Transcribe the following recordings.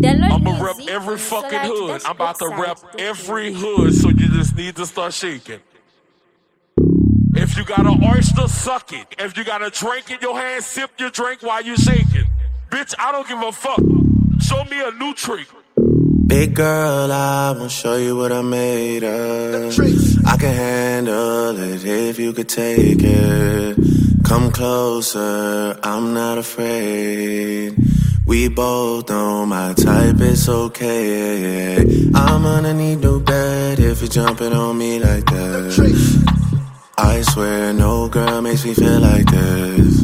I'ma rep every fucking hood. I'm about to rep every hood, so you just need to start shaking. If you got an oyster, suck it. If you got a drink in your hand, sip your drink while you shaking. Bitch, I don't give a fuck. Show me a new trick. Big girl, I wanna show you what I made of. I can handle it if you could take it. Come closer, I'm not afraid. We both know my type is okay. I'm gonna need no bed if you're jumping on me like that. I swear no girl makes me feel like this.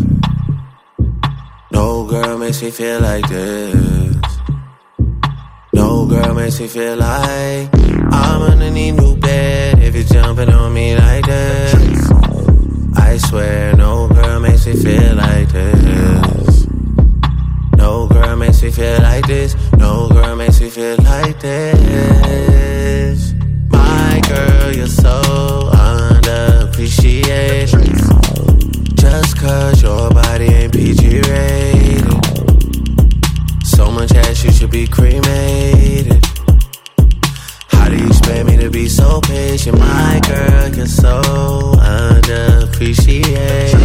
No girl makes me feel like this. No girl makes me feel like I'm gonna need new bed if you're jumping on me like this. I swear no girl makes me feel like this. No girl makes me feel like this. No girl makes me feel like this. My girl, you're so underappreciated. Just cause your body ain't PG rated. So much ass, you should be cremated. How do you expect me to be so patient? My girl, you're so underappreciated.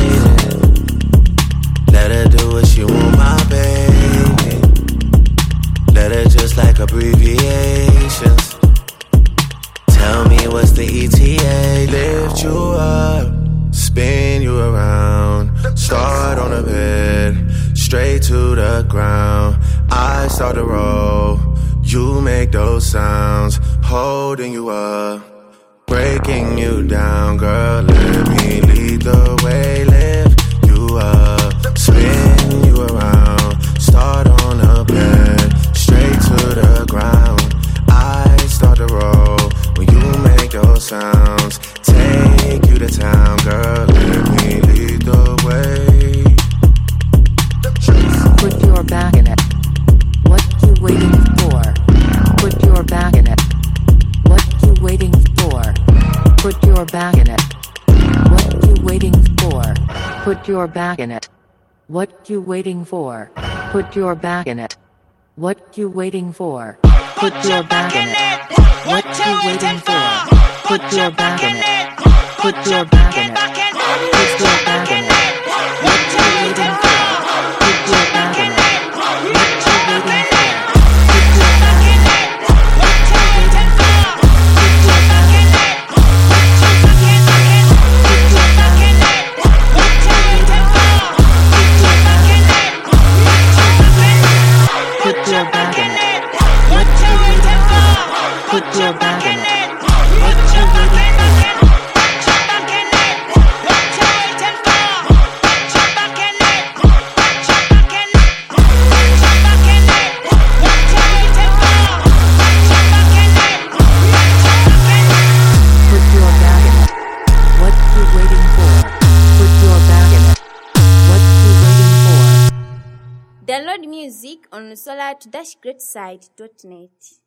Let her do what she want, my baby. Let her just like abbreviations. Tell me what's the ETA? Lift you up, spin you around. Start on the bed, straight to the ground. I start to roll, you make those sounds. Holding you up, breaking you down. Girl, let me lead the way. Lift you up, spin you around. Start on the bed, straight to the ground. I start to roll when you make those sounds. Take you to town, girl, let me lead the way. Put your back in it. What you waiting for? Put your back in it. What you waiting for? Put your back in it. What you waiting for? Put your back in it. What you waiting for? Put your back in it. What you waiting for? Put your back in it. What you waiting for? Put your back in it. Put your back in it. Put your back in it. What you waiting for? Put your back in it. What you waiting for? Put your back in it. What you waiting for? Put your back in it. Put your back in it. Put your back in it. What you waiting for? Put your back in it. Put your back in it. What you waiting for? Put your back in it. What you waiting for? Download music on solar-greatside.net.